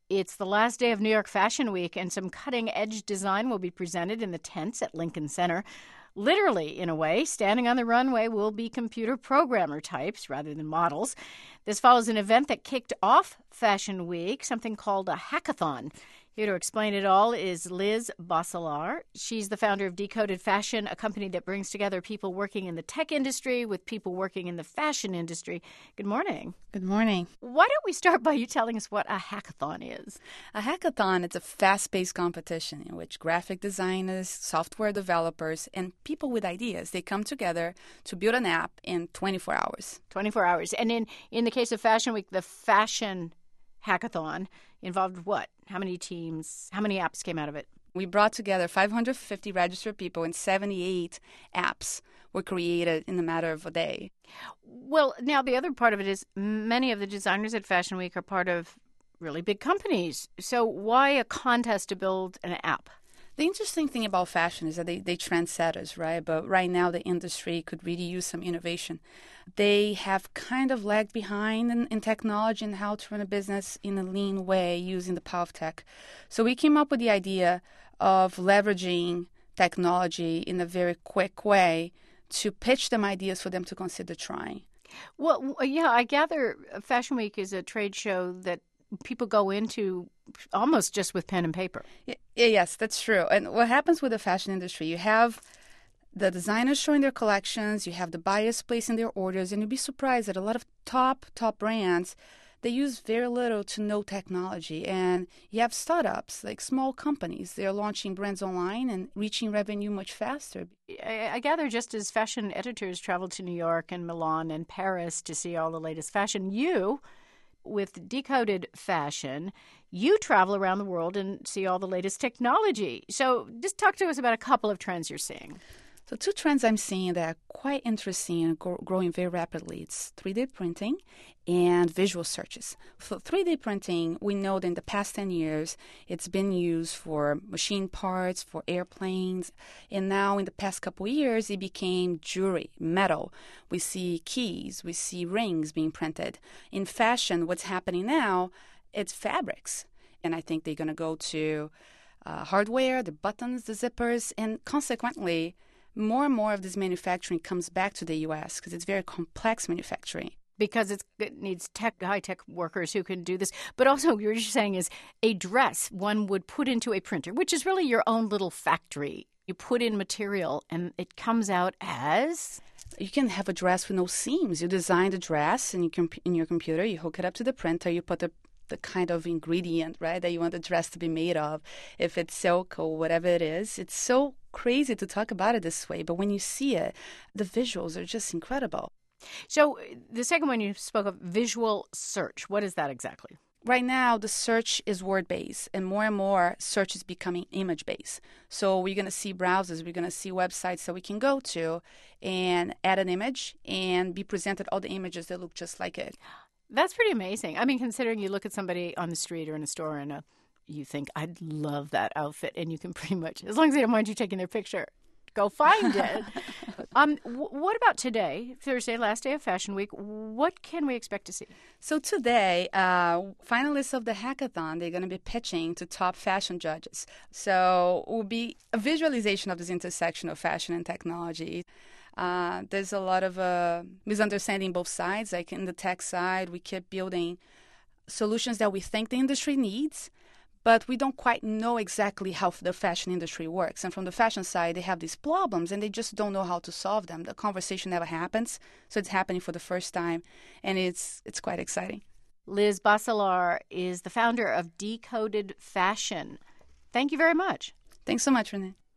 It's the last day of New York Fashion Week, and some cutting-edge design will be presented in the tents at Lincoln Center. Literally, in a way, standing on the runway will be computer programmer types rather than models. This follows an event that kicked off Fashion Week, something called a hackathon. Here to explain it all is Liz Bacelar. She's the founder of Decoded Fashion, a company that brings together people working in the tech industry with people working in the fashion industry. Good morning. Good morning. Why don't we start by you telling us what a hackathon is? A hackathon is a fast-paced competition in which graphic designers, software developers, and people with ideas, they come together to build an app in 24 hours. 24 hours. And in the case of Fashion Week, the fashion hackathon involved what? How many teams? How many apps came out of it? We brought together 550 registered people, and 78 apps were created in a matter of a day. Well, now the other part of it is many of the designers at Fashion Week are part of really big companies. So why a contest to build an app? The interesting thing about fashion is that they trendsetters, right? But right now the industry could really use some innovation. They have kind of lagged behind in technology and how to run a business in a lean way using the power of tech. So we came up with the idea of leveraging technology in a very quick way to pitch them ideas for them to consider trying. Well, yeah, I gather Fashion Week is a trade show that people go into almost just with pen and paper. Yes, that's true. And what happens with the fashion industry, you have the designers showing their collections, you have the buyers placing their orders, and you'd be surprised that a lot of top brands, they use very little to no technology. And you have startups, like small companies, they're launching brands online and reaching revenue much faster. I gather just as fashion editors travel to New York and Milan and Paris to see all the latest fashion, you, with Decoded Fashion, you travel around the world and see all the latest technology. So just talk to us about a couple of trends you're seeing. So two trends I'm seeing that are quite interesting and growing very rapidly. It's 3D printing and visual searches. For 3D printing, we know that in the past 10 years, it's been used for machine parts, for airplanes, and now in the past couple of years, it became jewelry, metal. We see keys, we see rings being printed. In fashion, what's happening now, it's fabrics. And I think they're going to go to hardware, the buttons, the zippers, and consequently, more and more of this manufacturing comes back to the U.S. because it's very complex manufacturing. Because it needs high-tech workers who can do this. But also, what you're saying is a dress one would put into a printer, which is really your own little factory. You put in material, and it comes out as... You can have a dress with no seams. You design the dress in your computer, you hook it up to the printer, you put the kind of ingredient, right, that you want the dress to be made of, if it's silk or whatever it is. It's so crazy to talk about it this way, but when you see it, the visuals are just incredible. So the second one you spoke of, visual search. What is that exactly? Right now, the search is word-based, and more search is becoming image-based. So we're going to see browsers, we're going to see websites that we can go to and add an image and be presented all the images that look just like it. That's pretty amazing. I mean, considering you look at somebody on the street or in a store and you think, I'd love that outfit, and you can pretty much, as long as they don't mind you taking their picture, go find it. What about today, Thursday, last day of Fashion Week? What can we expect to see? So today, finalists of the hackathon, they're going to be pitching to top fashion judges. So it will be a visualization of this intersection of fashion and technology. There's a lot of misunderstanding both sides. Like in the tech side, we keep building solutions that we think the industry needs, but we don't quite know exactly how the fashion industry works. And from the fashion side, they have these problems, and they just don't know how to solve them. The conversation never happens, so it's happening for the first time, and it's quite exciting. Liz Bacelar is the founder of Decoded Fashion. Thank you very much. Thanks so much, Renee.